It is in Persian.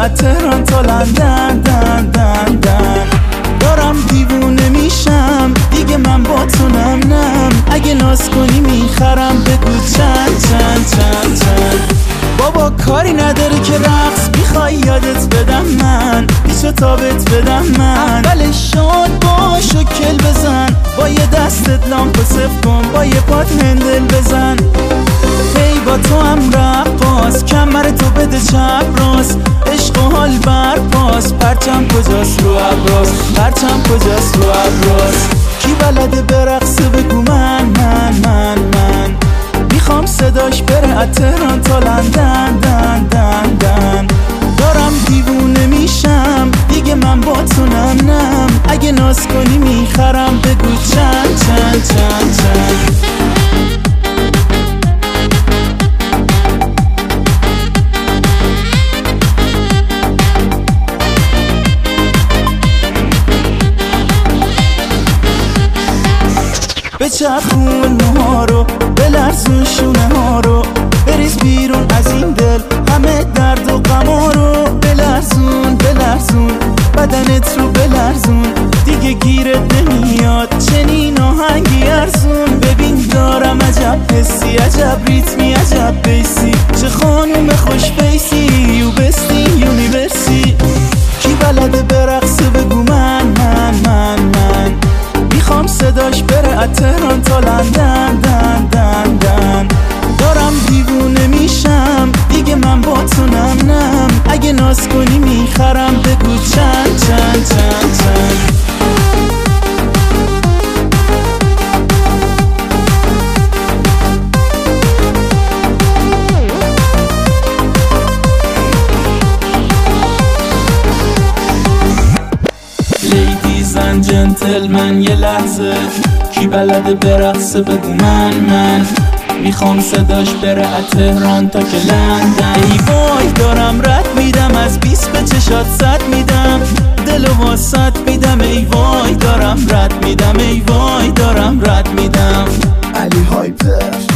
از تهران تا لندن دن دن دن. دارم دیوونه میشم دیگه من با تو نم نم. اگه ناز کنی میخرم بگو چند چند چند چند. بابا کاری نداره که رقص میخوای یادت بدم من، پیچ و تابت بدم من. اولشان باش و کل بزن، با یه دستت لامپو صف کن، با یه پات هندل بزن. هی با تو هم رقاص، کمر تو بده چپ راست، عشق و حال برپاس. پرچم کجاست رو ابراز، پرچم کجاست رو ابراز. کی بلده برقصه بگو من من من من. میخوام صداش بره از تهران تا لندن دن دن دن. دارم دیوونه میشم دیگه من با تو نم نم. اگه ناز کنی میخرم بگو چند چند چند چند. بچرخون موها رو، بلرزون شونه ها رو، بریز بیرون از این دل همه درد و غما رو. بلرزون بلرزون بدنت رو بلرزون، دیگه گیرت نمیاد چنین آهنگی ارزون. ببین دارم عجب حسی، عجب ریتمی، عجب بیسی. چه خانوم خوش بیسی، یو بستی یونیورسی. کی بلده برقصه بگو من من من من. میخوام صداش بره از تهران تا لندن دن دن دن. دارم دیوونه میشم دیگه من با تو نم نم. اگه ناز کنی میخرم بگو چند چند چند چند. لیدیزن جنتلمن یه لحظه، کی بلده برقصه بگو من من. میخوام صداش بره از تهران تا که لندن. ای وای دارم رد میدم از 20 به چشات 100 میدم، دل و واسط میدم. ای وای دارم رد میدم، ای وای دارم رد میدم. علی هایپر